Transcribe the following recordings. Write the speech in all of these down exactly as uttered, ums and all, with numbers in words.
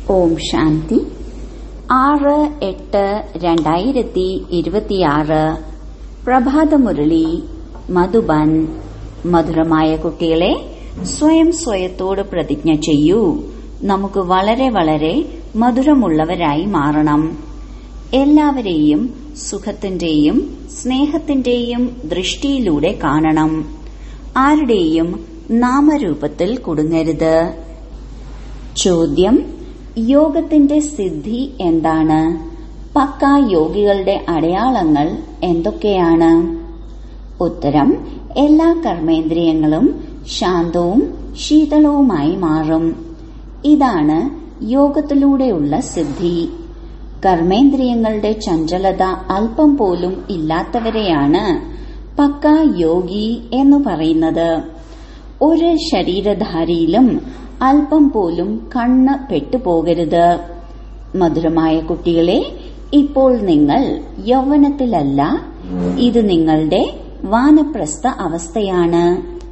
ഓം ശാന്തി. ആറ് എട്ട് രണ്ടായിരത്തി ഇരുപത്തിയാറ് പ്രഭാതമുരളി മധുബൻ. മധുരമായ കുട്ടികളെ, സ്വയം സ്വയത്തോട് പ്രതിജ്ഞ ചെയ്യൂ. നമുക്ക് വളരെ വളരെ മധുരമുള്ളവരായി മാറണം. എല്ലാവരെയും സുഖത്തിന്റെയും സ്നേഹത്തിന്റെയും ദൃഷ്ടിയിലൂടെ കാണണം. ആരുടെയും നാമരൂപത്തിൽ കുടുങ്ങരുത്. ചോദ്യം: യോഗത്തിന്റെ സിദ്ധി എന്താണ്? പക്കാ യോഗികളുടെ അടയാളങ്ങൾ എന്തൊക്കെയാണ്? ഉത്തരം: എല്ലാ കർമ്മേന്ദ്രിയങ്ങളും ശാന്തവും ശീതളവുമായി മാറും. ഇതാണ് യോഗത്തിലൂടെയുള്ള സിദ്ധി. കർമ്മേന്ദ്രിയങ്ങളുടെ ചഞ്ചലത അല്പം പോലും ഇല്ലാത്തവരെയാണ് പക്കാ യോഗി എന്ന് പറയുന്നത്. ഒരു ശരീരധാരിയിലും അല്പം പോലും കണ്ണ് പെട്ടുപോകരുത്. മധുരമായ കുട്ടികളെ, ഇപ്പോൾ നിങ്ങൾ യൗവനത്തിലല്ല, ഇത് നിങ്ങളുടെ വാനപ്രസ്ഥ അവസ്ഥയാണ്.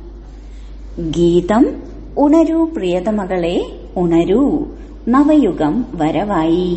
ഗീതം: ഉണരൂ പ്രിയതമകളെ, ഉണരൂ, നവയുഗം വരവായി.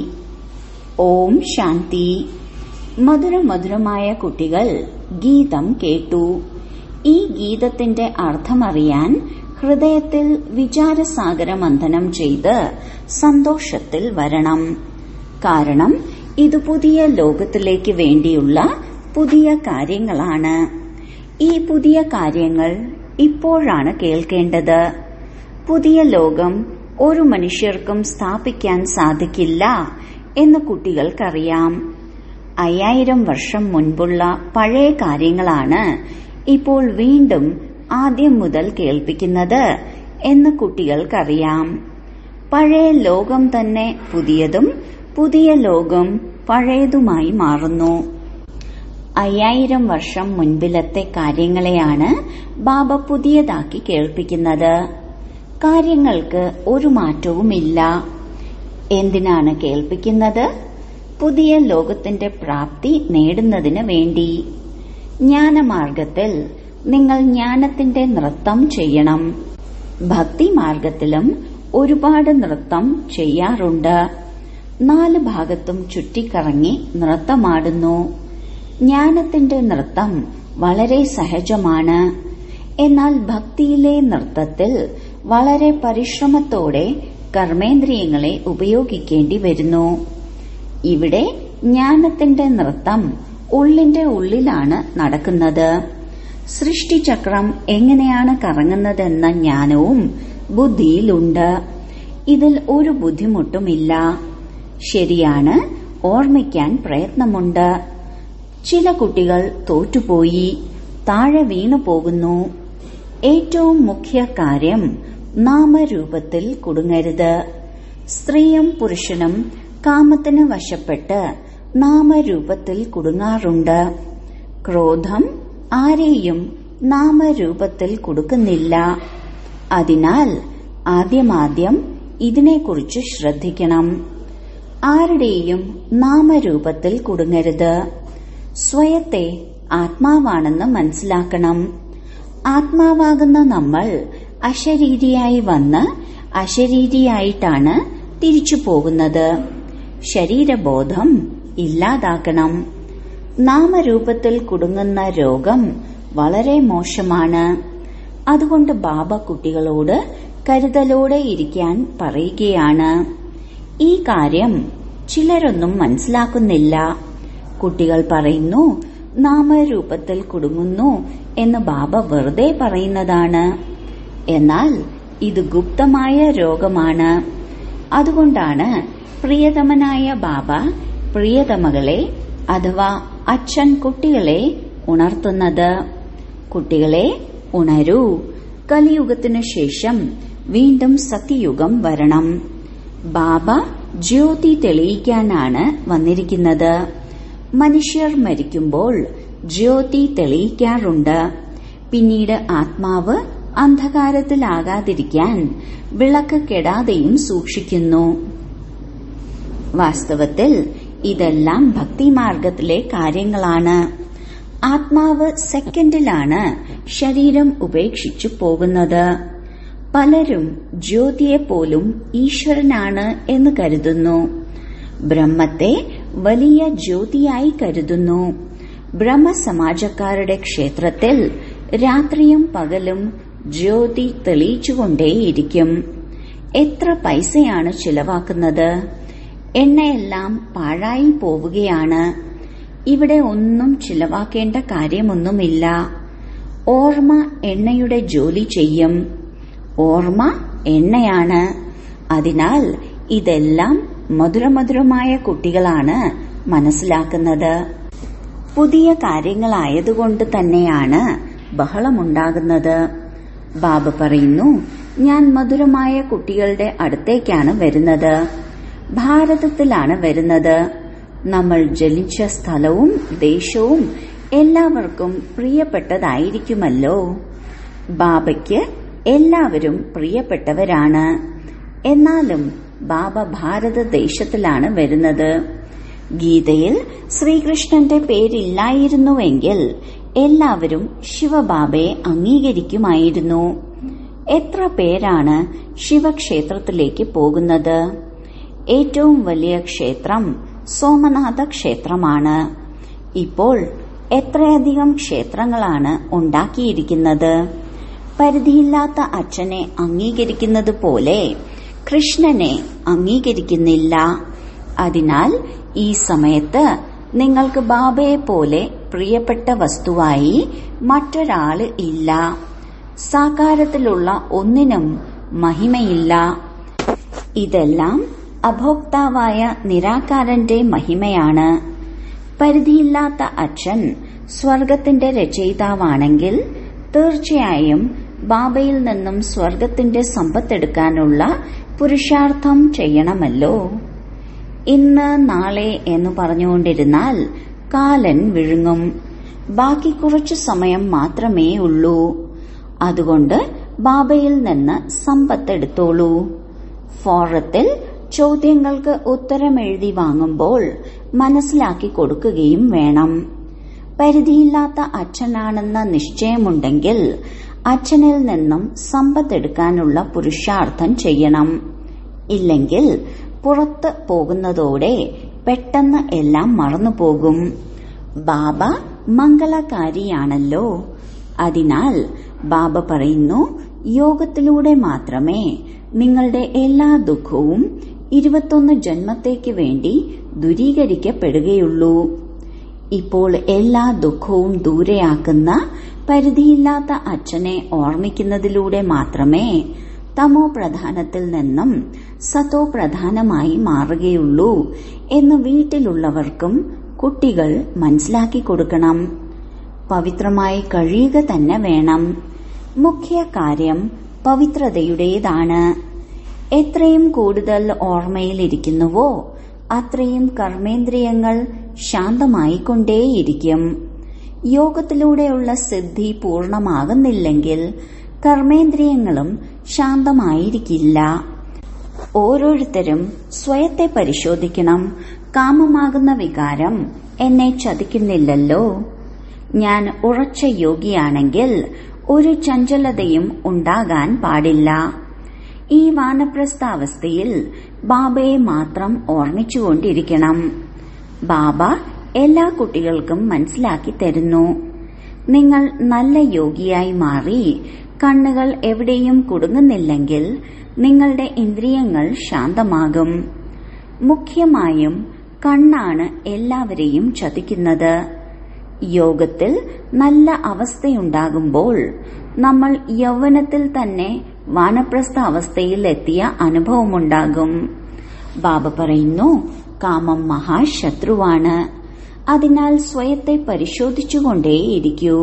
ഓം ശാന്തി. മധുര മധുരമായ കുട്ടികൾ ഗീതം കേട്ടു. ഈ ഗീതത്തിന്റെ അർത്ഥമറിയാൻ ഹൃദയത്തിൽ വിചാരസാഗര മന്ഥനം ചെയ്ത് സന്തോഷത്തിൽ വരണം. കാരണം ഇത് പുതിയ ലോകത്തിലേക്ക് വേണ്ടിയുള്ള പുതിയ കാര്യങ്ങളാണ്. ഈ പുതിയ കാര്യങ്ങൾ ഇപ്പോഴാണ് കേൾക്കേണ്ടത്. പുതിയ ലോകം ഒരു മനുഷ്യർക്കും സ്ഥാപിക്കാൻ സാധിക്കില്ല എന്ന് കുട്ടികൾക്കറിയാം. അയ്യായിരം വർഷം മുൻപുള്ള പഴയ കാര്യങ്ങളാണ് ഇപ്പോൾ വീണ്ടും ആദ്യം മുതൽ കേൾപ്പിക്കുന്നത് എന്ന് കുട്ടികൾക്കറിയാം. പഴയ ലോകം തന്നെ പുതിയതും പുതിയ ലോകം പഴയതുമായി മാറുന്നു. അയ്യായിരം വർഷം മുൻപിലത്തെ കാര്യങ്ങളെയാണ് ബാബ പുതിയതാക്കി കേൾപ്പിക്കുന്നത്. കാര്യങ്ങൾക്ക് ഒരു മാറ്റവുമില്ല. എന്തിനാണ് കേൾപ്പിക്കുന്നത്? പുതിയ ലോകത്തിന്റെ പ്രാപ്തി നേടുന്നതിന് വേണ്ടി. ജ്ഞാനമാർഗത്തിൽ നിങ്ങൾ ജ്ഞാനത്തിന്റെ നൃത്തം ചെയ്യണം. ഭക്തിമാർഗത്തിലും ഒരുപാട് നൃത്തം ചെയ്യാറുണ്ട്. നാല് ഭാഗത്തും ചുറ്റിക്കറങ്ങി നൃത്തമാടുന്നു. ജ്ഞാനത്തിന്റെ നൃത്തം വളരെ സഹജമാണ്. എന്നാൽ ഭക്തിയിലെ നൃത്തത്തിൽ വളരെ പരിശ്രമത്തോടെ കർമ്മേന്ദ്രിയങ്ങളെ ഉപയോഗിക്കേണ്ടി വരുന്നു. ഇവിടെ ജ്ഞാനത്തിന്റെ നൃത്തം ഉള്ളിന്റെ ഉള്ളിലാണ് നടക്കുന്നത്. സൃഷ്ടിചക്രം എങ്ങനെയാണ് കറങ്ങുന്നതെന്ന ജ്ഞാനവും ബുദ്ധിയിലുണ്ട്. ഇതിൽ ഒരു ബുദ്ധിമുട്ടുമില്ല. ശരിയാണ്, ഓർമ്മിക്കാൻ പ്രയത്നമുണ്ട്. ചില കുട്ടികൾ തോറ്റുപോയി, താഴെ വീണു പോകുന്നു. ഏറ്റവും മുഖ്യ കാര്യം നാമരൂപത്തിൽ കുടുങ്ങരുത്. സ്ത്രീയും പുരുഷനും കാമത്തിന് വശപ്പെട്ട് നാമരൂപത്തിൽ കുടുങ്ങാറുണ്ട്. ക്രോധം ആരെയും നാമരൂപത്തിൽ കൊടുക്കുന്നില്ല. അതിനാൽ ആദ്യമാദ്യം ഇതിനെക്കുറിച്ച് ശ്രദ്ധിക്കണം. ആരുടെയും നാമരൂപത്തിൽ കുടുങ്ങരുത്. സ്വയത്തെ ആത്മാവാണെന്ന് മനസ്സിലാക്കണം. ആത്മാവാകുന്ന നമ്മൾ അശരീരിയായി വന്ന് അശരീരിയായിട്ടാണ് തിരിച്ചു പോകുന്നത്. ശരീരബോധം ഇല്ലാതാക്കണം. നാമരൂപത്തിൽ കുടുങ്ങുന്ന രോഗം വളരെ മോശമാണ്. അതുകൊണ്ട് ബാബ കുട്ടികളോട് കരുതലോടെ ഇരിക്കാൻ പറയുകയാണ്. ഈ കാര്യം ചിലരൊന്നും മനസ്സിലാക്കുന്നില്ല. കുട്ടികൾ പറയുന്നു, നാമരൂപത്തിൽ കുടുങ്ങുന്നു എന്ന് ബാബ വെറുതെ പറയുന്നതാണ്. എന്നാൽ ഇത് ഗുപ്തമായ രോഗമാണ്. അതുകൊണ്ടാണ് പ്രിയതമനായ ബാബ പ്രിയതമകളെ അഥവാ അച്ഛൻ കുട്ടികളെ ഉണർത്തുന്നത്. കുട്ടികളെ, ഉണരൂ. കലിയുഗത്തിനു ശേഷം വീണ്ടും സത്യയുഗം വരണം. ബാബ ജ്യോതി തെളിയിക്കാനാണ് വന്നിരിക്കുന്നത്. മനുഷ്യർ മരിക്കുമ്പോൾ ജ്യോതി തെളിയിക്കാറുണ്ട്. പിന്നീട് ആത്മാവ് അന്ധകാരത്തിലാകാതിരിക്കാൻ വിളക്ക് കെടാതെയും സൂക്ഷിക്കുന്നു. വാസ്തവത്തിൽ ഇതെല്ലാം ഭക്തിമാർഗത്തിലെ കാര്യങ്ങളാണ്. ആത്മാവ് സെക്കൻഡിലാണ് ശരീരം ഉപേക്ഷിച്ചു പോകുന്നത്. പലരും ജ്യോതിയെപ്പോലും ഈശ്വരനാണ് എന്ന് കരുതുന്നു. ബ്രഹ്മത്തെ വലിയ ജ്യോതിയായി കരുതുന്നു. ബ്രഹ്മസമാജക്കാരുടെ ക്ഷേത്രത്തിൽ രാത്രിയും പകലും ജ്യോതി തെളിയിച്ചുകൊണ്ടേയിരിക്കും. എത്ര പൈസയാണ് ചിലവാക്കുന്നത്? എണ്ണയെല്ലാം പാഴായി പോവുകയാണ്. ഇവിടെ ഒന്നും ചിലവാക്കേണ്ട കാര്യമൊന്നുമില്ല. ഓർമ്മ എണ്ണയുടെ ജോലി ചെയ്യും. ഓർമ്മ എണ്ണയാണ്. അതിനാൽ ഇതെല്ലാം മധുരമധുരമായ കുട്ടികളാണ് മനസ്സിലാക്കുന്നത്. പുതിയ കാര്യങ്ങളായതുകൊണ്ട് തന്നെയാണ് ബഹളമുണ്ടാകുന്നത്. ബാബ പറയുന്നു, ഞാൻ മധുരമായ കുട്ടികളുടെ അടുത്തേക്കാണ് വരുന്നത്. ഭാരതത്തിലാണ് വരുന്നത്. നമ്മൾ ജനിച്ച സ്ഥലവും ദേശവും എല്ലാവർക്കും പ്രിയപ്പെട്ടതായിരിക്കുമല്ലോ. ബാബയ്ക്ക് എല്ലാവരും പ്രിയപ്പെട്ടവരാണ്. എന്നാലും ബാബ ഭാരതദേശത്തിലാണ് വരുന്നത്. ഗീതയിൽ ശ്രീകൃഷ്ണന്റെ പേരില്ലായിരുന്നുവെങ്കിൽ എല്ലാവരും ശിവബാബയെ അംഗീകരിക്കുമായിരുന്നു. എത്ര പേരാണ് ശിവക്ഷേത്രത്തിലേക്ക് പോകുന്നത്? ഏറ്റവും വലിയ ക്ഷേത്രം സോമനാഥ ക്ഷേത്രമാണ്. ഇപ്പോൾ എത്രയധികം ക്ഷേത്രങ്ങളാണ് ഉണ്ടാക്കിയിരിക്കുന്നത്. പരിധിയില്ലാത്ത അച്ഛനെ അംഗീകരിക്കുന്നത് പോലെ കൃഷ്ണനെ അംഗീകരിക്കുന്നില്ല. അതിനാൽ ഈ സമയത്ത് നിങ്ങൾക്ക് ബാബയെ പോലെ പ്രിയപ്പെട്ട വസ്തുവായി മറ്റൊരാള് ഇല്ല. സാകാരത്തിലുള്ള ഒന്നിനും മഹിമയില്ല. ഇതെല്ലാം അഭോക്താവായ നിരാകാരന്റെ മഹിമയാണ്. പരിധിയില്ലാത്ത അച്ഛൻ സ്വർഗത്തിന്റെ രചയിതാവാണെങ്കിൽ തീർച്ചയായും ബാബയിൽ നിന്നും സ്വർഗത്തിന്റെ സമ്പത്തെടുക്കാനുള്ള പുരുഷാർത്ഥം ചെയ്യണമല്ലോ. ഇന്ന് നാളെ എന്ന് പറഞ്ഞുകൊണ്ടിരുന്നാൽ കാലൻ വിഴുങ്ങും. ബാക്കി കുറച്ചു സമയം മാത്രമേ ഉള്ളൂ. അതുകൊണ്ട് ബാബയിൽ നിന്ന് സമ്പത്തെടുത്തോളൂ. ഫോറത്തിൽ ചോദ്യങ്ങൾക്ക് ഉത്തരമെഴുതി വാങ്ങുമ്പോൾ മനസ്സിലാക്കി കൊടുക്കുകയും വേണം. പരിധിയില്ലാത്ത അച്ഛനാണെന്ന നിശ്ചയമുണ്ടെങ്കിൽ അച്ഛനിൽ നിന്നും സമ്പത്തെടുക്കാനുള്ള പുരുഷാർത്ഥം ചെയ്യണം. ഇല്ലെങ്കിൽ പുറത്ത് പോകുന്നതോടെ പെട്ടെന്ന് എല്ലാം മറന്നുപോകും. ബാബ മംഗളകാരിയാണല്ലോ. അതിനാൽ ബാബ പറയുന്നു, യോഗത്തിലൂടെ മാത്രമേ നിങ്ങളുടെ എല്ലാ ദുഃഖവും ഇരുപത്തൊന്ന് ജന്മത്തേക്ക് വേണ്ടി ദൂരീകരിക്കപ്പെടുകയുള്ളൂ. ഇപ്പോൾ എല്ലാ ദുഃഖവും ദൂരെയാക്കുന്ന പരിധിയില്ലാത്ത അച്ഛനെ ഓർമ്മിക്കുന്നതിലൂടെ മാത്രമേ തമോ പ്രധാനത്തിൽ നിന്നും സതോ പ്രധാനമായി മാറുകയുള്ളൂ എന്ന് വീട്ടിലുള്ളവർക്കും കുട്ടികൾ മനസ്സിലാക്കി കൊടുക്കണം. പവിത്രമായി കഴിയുക തന്നെ വേണം. മുഖ്യ കാര്യം പവിത്രതയുടേതാണ്. എത്രയും കൂടുതൽ ഓർമ്മയിലിരിക്കുന്നുവോ അത്രയും കർമ്മേന്ദ്രിയങ്ങൾ ശാന്തമായിക്കൊണ്ടേയിരിക്കും. യോഗത്തിലൂടെയുള്ള സിദ്ധി പൂർണ്ണമാകുന്നില്ലെങ്കിൽ കർമ്മേന്ദ്രിയങ്ങളും ശാന്തമായിരിക്കില്ല. ഓരോരുത്തരും സ്വയത്തെ പരിശോധിക്കണം. കാമമാകുന്ന വികാരം എന്നെ ചതിക്കുന്നില്ലല്ലോ. ഞാൻ ഉറച്ച യോഗിയാണെങ്കിൽ ഒരു ചഞ്ചലതയും ഉണ്ടാകാൻ പാടില്ല. ഈ വാനപ്രസ്ഥാവസ്ഥയിൽ ബാബയെ മാത്രം ഓർമ്മിച്ചുകൊണ്ടിരിക്കണം. ബാബ എല്ലാ കുട്ടികൾക്കും മനസ്സിലാക്കി തരുന്നു. നിങ്ങൾ നല്ല യോഗിയായി മാറി കണ്ണുകൾ എവിടെയും കുടുങ്ങുന്നില്ലെങ്കിൽ നിങ്ങളുടെ ഇന്ദ്രിയങ്ങൾ ശാന്തമാകും. മുഖ്യമായും കണ്ണാണ് എല്ലാവരെയും ചതിക്കുന്നത്. യോഗത്തിൽ നല്ല അവസ്ഥയുണ്ടാകുമ്പോൾ നമ്മൾ യൗവനത്തിൽ തന്നെ വാനപ്രസ്ഥ അവസ്ഥയിൽ എത്തിയ അനുഭവമുണ്ടാകും. ബാബ പറയുന്നു, കാമം മഹാശത്രുവാണ്. അതിനാൽ സ്വയത്തെ പരിശോധിച്ചുകൊണ്ടേയിരിക്കൂ.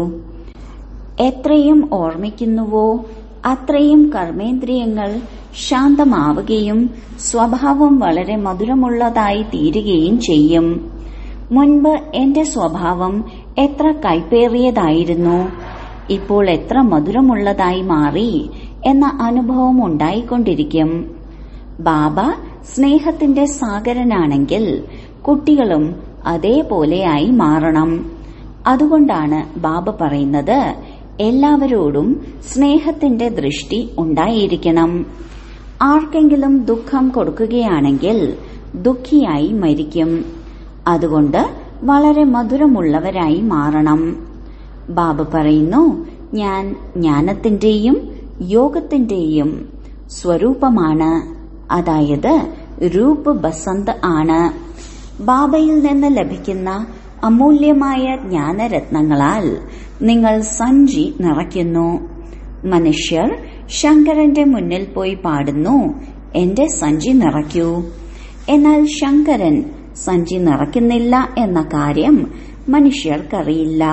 എത്രയും ഓർമ്മിക്കുന്നുവോ അത്രയും കർമ്മേന്ദ്രിയങ്ങൾ ശാന്തമാവുകയും സ്വഭാവം വളരെ മധുരമുള്ളതായി തീരുകയും ചെയ്യും. മുൻപ് എന്റെ സ്വഭാവം എത്ര കൈപ്പേറിയതായിരുന്നു, ഇപ്പോൾ എത്ര മധുരമുള്ളതായി മാറി എന്ന അനുഭവം ഉണ്ടായിക്കൊണ്ടിരിക്കും. ബാബ സ്നേഹത്തിന്റെ സാഗരനാണെങ്കിൽ കുട്ടികളും അതേപോലെയായി മാറണം. അതുകൊണ്ടാണ് ബാബ പറയുന്നത്, എല്ലാവരോടും സ്നേഹത്തിന്റെ ദൃഷ്ടി ഉണ്ടായിരിക്കണം. ആർക്കെങ്കിലും ദുഃഖം കൊടുക്കുകയാണെങ്കിൽ ദുഃഖിയായി മരിക്കും. അതുകൊണ്ട് വളരെ മധുരമുള്ളവരായി മാറണം. ബാബ പറയുന്നു, ഞാൻ ജ്ഞാനത്തിന്റെയും യോഗത്തിന്റെയും സ്വരൂപമാണ്. അതായത് രൂപ് ബസന്ത് ആണ്. ബാബയിൽ നിന്ന് ലഭിക്കുന്ന അമൂല്യമായ ജ്ഞാനരത്നങ്ങളാൽ നിങ്ങൾ സഞ്ചി നിറയ്ക്കുന്നു. മനുഷ്യർ ശങ്കരന്റെ മുന്നിൽ പോയി പാടുന്നു, എന്റെ സഞ്ചി നിറയ്ക്കൂ. എന്നാൽ ശങ്കരൻ സഞ്ചി നിറയ്ക്കുന്നില്ല എന്ന കാര്യം മനുഷ്യർക്കറിയില്ല.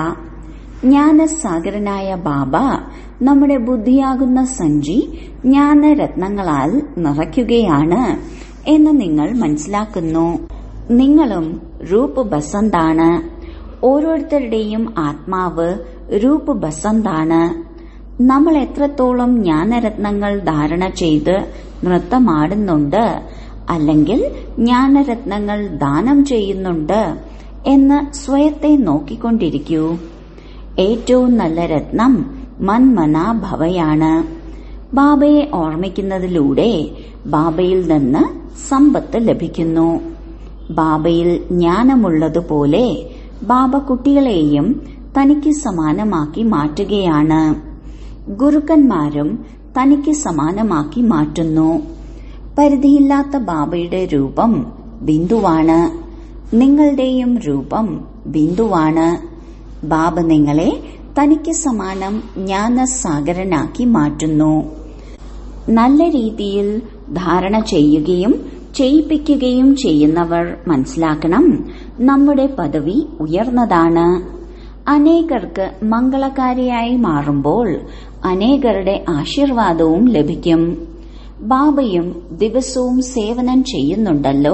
ജ്ഞാനസാഗരനായ ബാബ നമ്മുടെ ബുദ്ധിയാകുന്ന സഞ്ചി ജ്ഞാനരത്നങ്ങളാൽ നിറയ്ക്കുകയാണ് എന്ന് നിങ്ങൾ മനസ്സിലാക്കുന്നു. നിങ്ങളും രൂപ് ബസന്താണ്. ഓരോരുത്തരുടെയും ആത്മാവ് രൂപ് ബസന്താണ്. നമ്മൾ എത്രത്തോളം ജ്ഞാനരത്നങ്ങൾ ധാരണ ചെയ്ത് നൃത്തമാടുന്നുണ്ട്, അല്ലെങ്കിൽ ജ്ഞാനരത്നങ്ങൾ ദാനം ചെയ്യുന്നുണ്ട് എന്ന് സ്വയത്തെ നോക്കിക്കൊണ്ടിരിക്കൂ. ഏറ്റവും നല്ല രത്നം മന്മനാഭവയാണ്. ബാബയെ ഓർമ്മിക്കുന്നതിലൂടെ ബാബയിൽ നിന്ന് സമ്പത്ത് ലഭിക്കുന്നു. ബാബയിൽ ജ്ഞാനമുള്ളതുപോലെ ബാബ കുട്ടികളെയും തനിക്ക് സമാനമാക്കി മാറ്റുകയാണ്. ഗുരുക്കന്മാരും തനിക്ക് സമാനമാക്കി മാറ്റുന്നു. പരിധിയില്ലാത്ത ബാബയുടെ രൂപം ബിന്ദുവാണ്. നിങ്ങളുടെയും രൂപം ബിന്ദുവാണ്. ബാബ നിങ്ങളെ തനിക്ക് സമാനം ജ്ഞാനസാഗരനാക്കി മാറ്റുന്നു. നല്ല രീതിയിൽ ധാരണ ചെയ്യുകയും ചെയ്യിപ്പിക്കുകയും ചെയ്യുന്നവർ മനസ്സിലാക്കണം, നമ്മുടെ പദവി ഉയർന്നതാണ്. അനേകർക്ക് മംഗളകാരിയായി മാറുമ്പോൾ അനേകരുടെ ആശീർവാദവും ലഭിക്കും. ബാബയും ദിവസവും സേവനം ചെയ്യുന്നുണ്ടല്ലോ.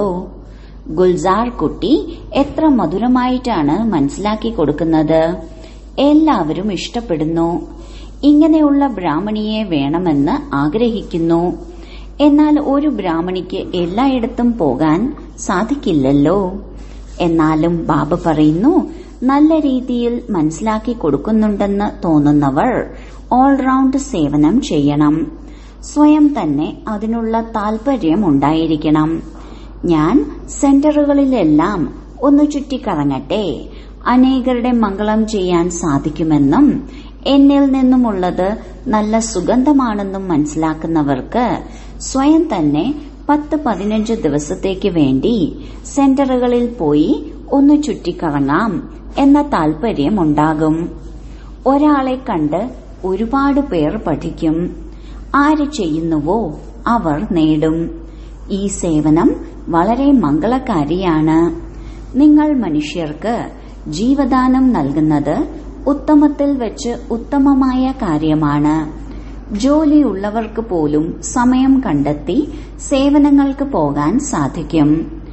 ഗുൽസാർ കുട്ടി എത്ര മധുരമായിട്ടാണ് മനസ്സിലാക്കി കൊടുക്കുന്നത്. എല്ലാവരും ഇഷ്ടപ്പെടുന്നു. ഇങ്ങനെയുള്ള ബ്രാഹ്മണിയെ വേണമെന്ന് ആഗ്രഹിക്കുന്നു. എന്നാൽ ഒരു ബ്രാഹ്മണിക്ക് എല്ലായിടത്തും പോകാൻ സാധിക്കില്ലല്ലോ. എന്നാലും ബാബ പറയുന്നു, നല്ല രീതിയിൽ മനസ്സിലാക്കി കൊടുക്കുന്നുണ്ടെന്ന് തോന്നുന്നവർ ഓൾറൗണ്ട് സേവനം ചെയ്യണം. സ്വയം തന്നെ അതിനുള്ള താൽപര്യം ഉണ്ടായിരിക്കണം. ഞാൻ സെന്ററുകളിലെല്ലാം ഒന്ന് ചുറ്റിക്കറങ്ങട്ടെ, അനേകരുടെ മംഗളം ചെയ്യാൻ സാധിക്കുമെന്നും എന്നിൽ നിന്നുമുള്ളത് നല്ല സുഗന്ധമാണെന്നും മനസ്സിലാക്കുന്നവർക്ക് സ്വയം തന്നെ പത്ത് പതിനഞ്ച് ദിവസത്തേക്ക് വേണ്ടി സെന്ററുകളിൽ പോയി ഒന്ന് ചുറ്റിക്കറങ്ങാം എന്ന താൽപര്യമുണ്ടാകും. ഒരാളെ കണ്ട് ഒരുപാട് പേർ പഠിക്കും. ആര് ചെയ്യുന്നുവോ അവർ നേടും. ഈ സേവനം വളരെ മംഗളകാരിയാണ്. നിങ്ങൾ മനുഷ്യർക്ക് ജീവദാനം നൽകുന്നത് ഉത്തമത്തിൽ വെച്ച് ഉത്തമമായ കാര്യമാണ്. ജോലിയുള്ളവർക്ക് പോലും സമയം കണ്ടെത്തി സേവനങ്ങൾക്ക് പോകാൻ സാധിക്കും.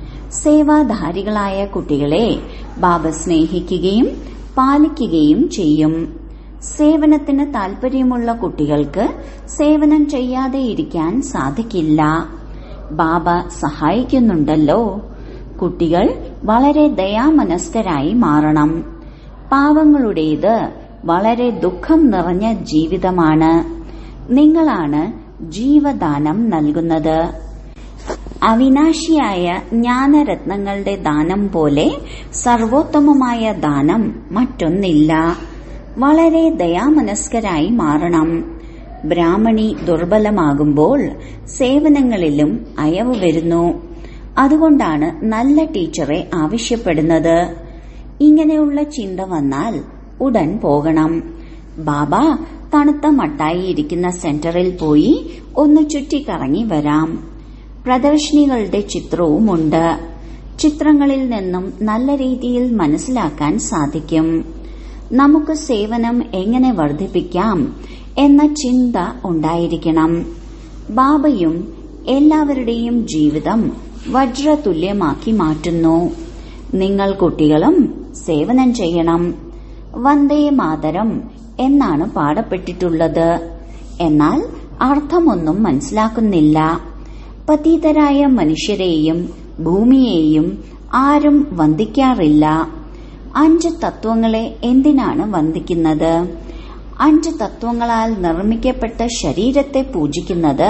സേവാധാരികളായ കുട്ടികളെ ബാബ സ്നേഹിക്കുകയും പാലിക്കുകയും ചെയ്യും. സേവനത്തിന് താൽപര്യമുള്ള കുട്ടികൾക്ക് സേവനം ചെയ്യാതെ ഇരിക്കാൻ സാധിക്കില്ല. ബാബ സഹായിക്കുന്നുണ്ടല്ലോ. കുട്ടികൾ വളരെ ദയാമനസ്കരായി മാറണം. പാവങ്ങളുടേത് വളരെ ദുഃഖം നിറഞ്ഞ ജീവിതമാണ്. നിങ്ങളാണ് ജീവദാനം നൽകുന്നത്. അവിനാശിയായ ജ്ഞാനരത്നങ്ങളുടെ ദാനം പോലെ സർവോത്തമമായ ദാനം മറ്റൊന്നില്ല. വളരെ ദയാമനസ്കരായി മാറണം. ബ്രാഹ്മണി ദുർബലമാകുമ്പോൾ സേവനങ്ങളിലും അയവ് വരുന്നു. അതുകൊണ്ടാണ് നല്ല ടീച്ചറെ ആവശ്യപ്പെടുന്നത്. ഇങ്ങനെയുള്ള ചിന്ത വന്നാൽ ഉടൻ പോകണം. ബാബ തണുത്ത മട്ടായി ഇരിക്കുന്ന സെന്ററിൽ പോയി ഒന്ന് ചുറ്റിക്കറങ്ങി വരാം. പ്രദർശിനികളുടെ ചിത്രവുമുണ്ട്. ചിത്രങ്ങളിൽ നിന്നും നല്ല രീതിയിൽ മനസ്സിലാക്കാൻ സാധിക്കും. നമുക്ക് സേവനം എങ്ങനെ വർദ്ധിപ്പിക്കാം എന്ന ചിന്ത ഉണ്ടായിരിക്കണം. ബാബയും എല്ലാവരുടെയും ജീവിതം വജ്രതുല്യമാക്കി മാറ്റുന്നു. നിങ്ങൾ കുട്ടികളും സേവനം ചെയ്യണം. വന്ദേ മാതരം എന്നാണ് പാടപ്പെട്ടിട്ടുള്ളത്. എന്നാൽ അർത്ഥമൊന്നും മനസ്സിലാക്കുന്നില്ല. പതിതരായ മനുഷ്യരെയും ഭൂമിയെയും ആരും വന്ദിക്കാറില്ല. അഞ്ച് തത്വങ്ങളെ എന്തിനാണ് വന്ദിക്കുന്നത്? അഞ്ച് തത്വങ്ങളാൽ നിർമ്മിക്കപ്പെട്ട ശരീരത്തെ പൂജിക്കുന്നത്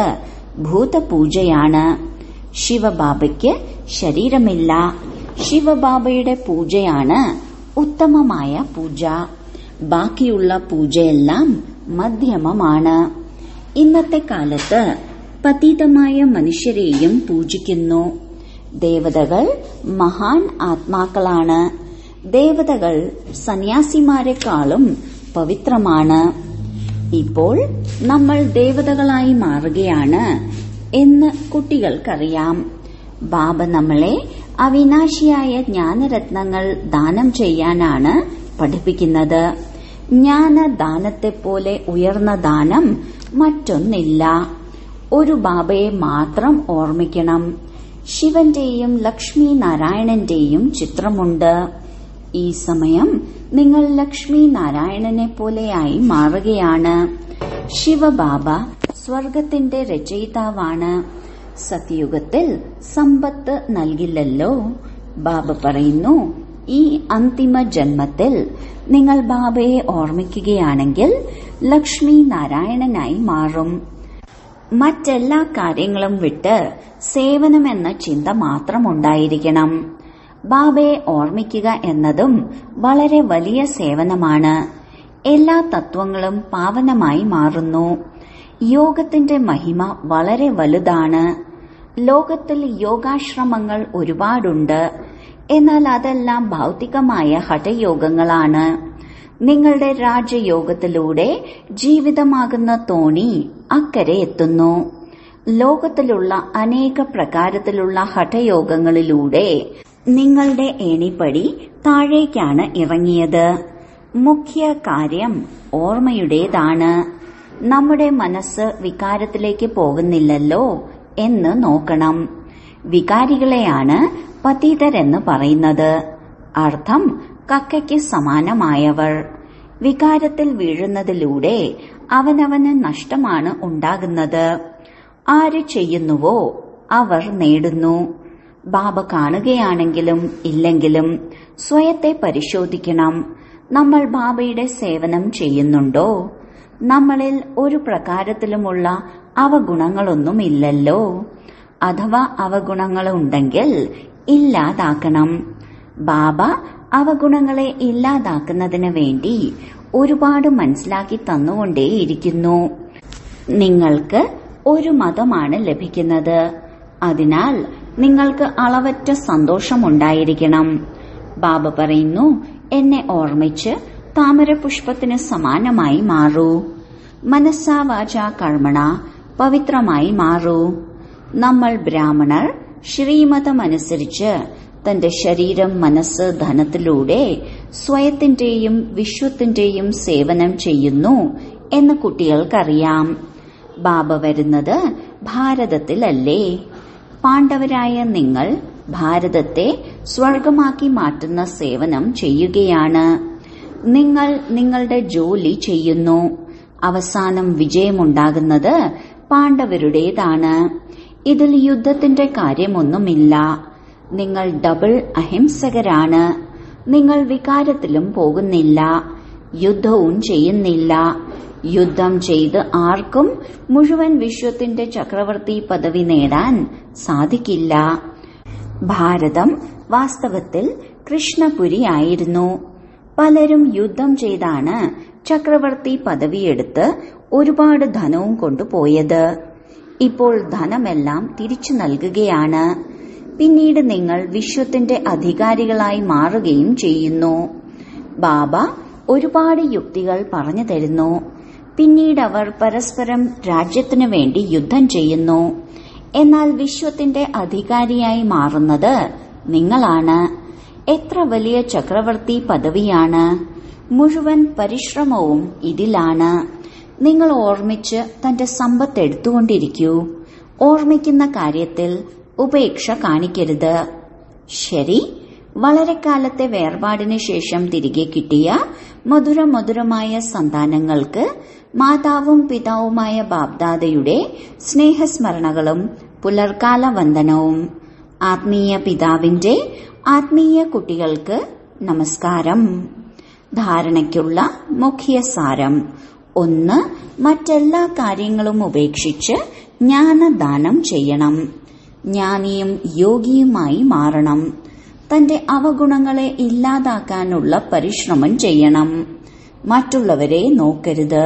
ഭൂതപൂജയാണ്. ശിവബാബയ്ക്ക് ശരീരമില്ല. ശിവബാബയുടെ പൂജയാണ് ഉത്തമമായ പൂജ. ബാക്കിയുള്ള പൂജയെല്ലാം മധ്യമമാണ്. ഇന്നത്തെ കാലത്ത് പതിതമായ മനുഷ്യരെയും പൂജിക്കുന്നു. ദേവതകൾ മഹാൻ ആത്മാക്കളാണ്. ദേവതകൾ സന്യാസിമാരെക്കാളും പവിത്രമാണ്. ഇപ്പോൾ നമ്മൾ ദേവതകളായി മാറുകയാണ് എന്ന് കുട്ടികൾക്കറിയാം. ബാബ നമ്മളെ അവിനാശിയായ ജ്ഞാനരത്നങ്ങൾ ദാനം ചെയ്യാനാണ് പഠിപ്പിക്കുന്നത്. ജ്ഞാനദാനത്തെപ്പോലെ ഉയർന്ന ദാനം മറ്റൊന്നില്ല. ഒരു ബാബയെ മാത്രം ഓർമ്മിക്കണം. ശിവന്റെയും ലക്ഷ്മി നാരായണന്റെയും ചിത്രമുണ്ട്. ഈ സമയം നിങ്ങൾ ലക്ഷ്മി നാരായണനെ പോലെയായി മാറുകയാണ്. ശിവബാബ സ്വർഗത്തിന്റെ രചയിതാവാണ്. സത്യുഗത്തിൽ സമ്പത്ത് നൽകില്ലല്ലോ. ബാബ പറയുന്നു, ഈ അന്തിമ ജന്മത്തിൽ നിങ്ങൾ ബാബയെ ഓർമ്മിക്കുകയാണെങ്കിൽ ലക്ഷ്മി നാരായണനായി മാറും. മറ്റെല്ലാ കാര്യങ്ങളും വിട്ട് സേവനമെന്ന ചിന്ത മാത്രമുണ്ടായിരിക്കണം. ബാബയെ ഓർമ്മിക്കുക എന്നതും വളരെ വലിയ സേവനമാണ്. എല്ലാ തത്വങ്ങളും പാവനമായി മാറുന്നു. യോഗത്തിന്റെ മഹിമ വളരെ വലുതാണ്. ലോകത്തിൽ യോഗാശ്രമങ്ങൾ ഒരുപാടുണ്ട്. എന്നാൽ അതെല്ലാം ഭൗതികമായ ഹഠയോഗങ്ങളാണ്. നിങ്ങളുടെ രാജയോഗത്തിലൂടെ ജീവിതമാകുന്ന തോണി അക്കരെ എത്തുന്നു. ലോകത്തിലുള്ള അനേക പ്രകാരത്തിലുള്ള ഹഠയോഗങ്ങളിലൂടെ നിങ്ങളുടെ ഏണിപ്പടി താഴേക്കാണ് ഇറങ്ങിയത്. മുഖ്യ കാര്യം ഓർമ്മയുടേതാണ്. നമ്മുടെ മനസ്സ് വികാരത്തിലേക്ക് പോകുന്നില്ലല്ലോ എന്ന് നോക്കണം. വികാരികളെയാണ് പതിതരെന്ന് പറയുന്നത്. അർത്ഥം കക്കയ്ക്ക് സമാനമായവർ. വികാരത്തിൽ വീഴുന്നതിലൂടെ അവനവന് നഷ്ടമാണ് ഉണ്ടാകുന്നത്. ആര് ചെയ്യുന്നുവോ അവർ നേടുന്നു. ബാബ കാണുകയാണെങ്കിലും ഇല്ലെങ്കിലും സ്വയത്തെ പരിശോധിക്കണം. നമ്മൾ ബാബയുടെ സേവനം ചെയ്യുന്നുണ്ടോ? നമ്മളിൽ ഒരു പ്രകാരത്തിലുമുള്ള അവഗുണങ്ങളൊന്നുമില്ലല്ലോ. അഥവാ അവഗുണങ്ങളുണ്ടെങ്കിൽ ഇല്ലാതാക്കണം. ബാബ അവഗുണങ്ങളെ ഇല്ലാതാക്കുന്നതിന് വേണ്ടി ഒരുപാട് മനസ്സിലാക്കി തന്നുകൊണ്ടേയിരിക്കുന്നു. നിങ്ങൾക്ക് ഒരു മതമാണ് ലഭിക്കുന്നത്. അതിനാൽ നിങ്ങൾക്ക് അളവറ്റ സന്തോഷമുണ്ടായിരിക്കണം. ബാബ പറയുന്നു, എന്നെ ഓർമ്മിച്ച് താമരപുഷ്പത്തിന് സമാനമായി മാറൂ. മനസ്സാ വാചാ കർമ്മണ പവിത്രമായി മാറൂ. നമ്മൾ ബ്രാഹ്മണർ ശ്രീമതമനുസരിച്ച് തന്റെ ശരീരം, മനസ്സ്, ധനത്തിലൂടെ സ്വയത്തിന്റെയും വിശ്വത്തിന്റെയും സേവനം ചെയ്യുന്നു എന്ന് കുട്ടികൾക്കറിയാം. ബാബ വരുന്നത് ഭാരതത്തിലല്ലേ? പാണ്ഡവരായ നിങ്ങൾ ഭാരതത്തെ സ്വർഗമാക്കി മാറ്റുന്ന സേവനം ചെയ്യുകയാണ്. നിങ്ങൾ നിങ്ങളുടെ ജോലി ചെയ്യുന്നു. അവസാനം വിജയമുണ്ടാകുന്നത് പാണ്ഡവരുടേതാണ്. ഇതിൽ യുദ്ധത്തിന്റെ കാര്യമൊന്നുമില്ല. നിങ്ങൾ ഡബിൾ അഹിംസകരാണ്. നിങ്ങൾ വികാരത്തിലും പോകുന്നില്ല, യുദ്ധവും ചെയ്യുന്നില്ല. യുദ്ധം ചെയ്ത് ആർക്കും മുഴുവൻ വിശ്വത്തിന്റെ ചക്രവർത്തി പദവി നേടാൻ സാധിക്കില്ല. ഭാരതം വാസ്തവത്തിൽ കൃഷ്ണപുരിയായിരുന്നു. പലരും യുദ്ധം ചെയ്താണ് ചക്രവർത്തി പദവിയെടുത്ത് ഒരുപാട് ധനവും കൊണ്ടുപോയത്. ഇപ്പോൾ ധനമെല്ലാം തിരിച്ചു നൽകുകയാണ്. പിന്നീട് നിങ്ങൾ വിശ്വത്തിന്റെ അധികാരികളായി മാറുകയും ചെയ്യുന്നു. ബാബ ഒരുപാട് യുക്തികൾ പറഞ്ഞു തരുന്നു. പിന്നീട് അവർ പരസ്പരം രാജ്യത്തിനു വേണ്ടി യുദ്ധം ചെയ്യുന്നു. എന്നാൽ വിശ്വത്തിന്റെ അധികാരിയായി മാറുന്നത് നിങ്ങളാണ്. എത്ര വലിയ ചക്രവർത്തി പദവിയാണ്! മുഴുവൻ പരിശ്രമവും ഇതിലാണ്. നിങ്ങൾ ഓർമ്മിച്ച് തന്റെ സമ്പത്ത് എടുത്തുകൊണ്ടിരിക്കൂ. ഓർമ്മിക്കുന്ന കാര്യത്തിൽ ഉപേക്ഷ കാണിക്കരുത്. ശരി, വളരെ കാലത്തെ വേർപാടിനു ശേഷം തിരികെ കിട്ടിയ മധുര മധുരമായ സന്താനങ്ങൾക്ക് മാതാവും പിതാവുമായ ബാബ്ദാദയുടെ സ്നേഹസ്മരണകളും പുലർക്കാല വന്ദനവും. ആത്മീയ പിതാവിന്റെ ആത്മീയ കുട്ടികൾക്ക് നമസ്കാരം. ധാരണയ്ക്കുള്ള മുഖ്യ സാരം. ഒന്ന്, മറ്റെല്ലാ കാര്യങ്ങളും ഉപേക്ഷിച്ച് ജ്ഞാനദാനം ചെയ്യണം. ജ്ഞാനിയും യോഗിയുമായി മാറണം. തന്റെ അവഗുണങ്ങളെ ഇല്ലാതാക്കാനുള്ള പരിശ്രമം ചെയ്യണം. മറ്റുള്ളവരെ നോക്കരുത്.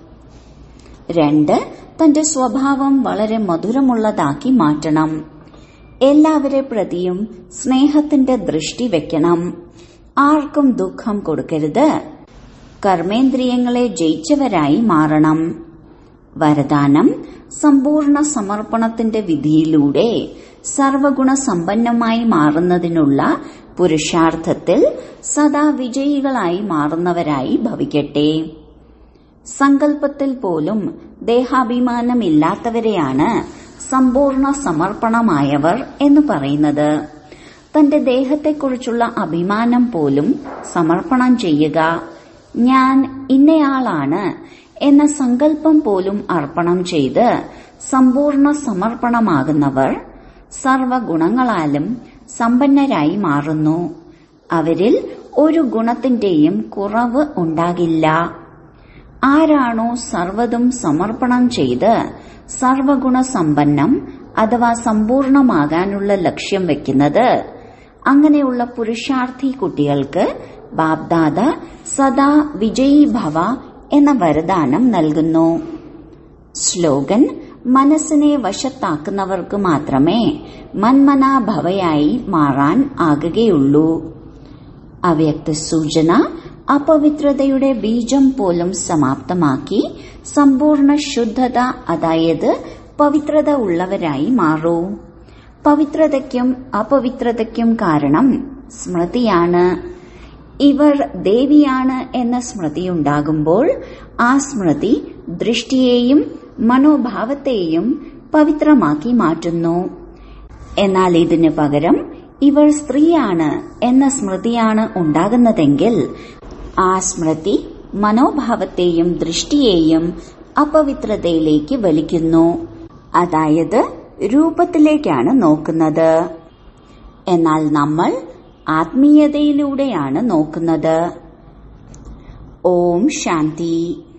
രണ്ട്, തന്റെ സ്വഭാവം വളരെ മധുരമുള്ളതാക്കി മാറ്റണം. എല്ലാവരെ പ്രതിയും സ്നേഹത്തിന്റെ ദൃഷ്ടി വെക്കണം. ആർക്കും ദുഃഖം കൊടുക്കരുത്. കർമ്മേന്ദ്രിയങ്ങളെ ജയിച്ചവരായി മാറണം. വരദാനം: സമ്പൂർണ്ണ സമർപ്പണത്തിന്റെ വിധിയിലൂടെ സർവഗുണ സമ്പന്നമായി മാറുന്നതിനുള്ള പുരുഷാർത്ഥത്തിൽ സദാ വിജയികളായി മാറുന്നവരായി ഭവിക്കട്ടെ. സങ്കല്പത്തിൽ പോലും ദേഹാഭിമാനമില്ലാത്തവരെയാണ് സമ്പൂർണ്ണ സമർപ്പണമായവർ എന്ന് പറയുന്നത്. തന്റെ ദേഹത്തെക്കുറിച്ചുള്ള അഭിമാനം പോലും സമർപ്പണം ചെയ്യുക. ഞാൻ ഇന്നയാളാണ് എന്ന സങ്കല്പം പോലും അർപ്പണം ചെയ്ത് സമ്പൂർണ്ണ സമർപ്പണമാകുന്നവർ സർവഗുണങ്ങളാലും സമ്പന്നരായി മാറുന്നു. അവരിൽ ഒരു ഗുണത്തിന്റെയും കുറവ് ഉണ്ടാകില്ല. ആരാണോ സർവ്വതും സമർപ്പണം ചെയ്ത് സർവഗുണ സമ്പന്നം അഥവാ സമ്പൂർണമാകാനുള്ള ലക്ഷ്യം വെക്കുന്നത്, അങ്ങനെയുള്ള പുരുഷാർത്ഥി കുട്ടികൾക്ക് ബാബ്ദാദ സദാ വിജയീ ഭവ എന്ന വരദാനം നൽകുന്നു. സ്ലോഗൻ: മനസ്സിനെ വശത്താക്കുന്നവർക്ക് മാത്രമേ മന്മനാഭവയായി മാറാൻ ആകുകയുള്ളൂ. അവ്യക്ത സൂചന: അപവിത്രതയുടെ ബീജം പോലും സമാപ്തമാക്കി സമ്പൂർണ്ണ ശുദ്ധത അതായത് പവിത്രത ഉള്ളവരായി മാറൂ. പവിത്രതയ്ക്കും അപവിത്രതയ്ക്കും കാരണം സ്മൃതിയാണ്. ഇവർ ദേവിയാണ് എന്ന സ്മൃതിയുണ്ടാകുമ്പോൾ ആ സ്മൃതി ദൃഷ്ടിയെയും മനോഭാവത്തെയും പവിത്രമാക്കി മാറ്റുന്നു. എന്നാൽ ഇതിനു പകരം ഇവർ സ്ത്രീയാണ് എന്ന സ്മൃതിയാണ് ഉണ്ടാകുന്നതെങ്കിൽ ആ സ്മൃതി മനോഭാവത്തെയും ദൃഷ്ടിയെയും അപവിത്രതയിലേക്ക് വലിക്കുന്നു. അതായത് രൂപത്തിലേക്കാണ് നോക്കുന്നത്. എന്നാൽ നമ്മൾ ആത്മീയതയിലൂടെയാണ് നോക്കുന്നത്. ഓം ശാന്തി.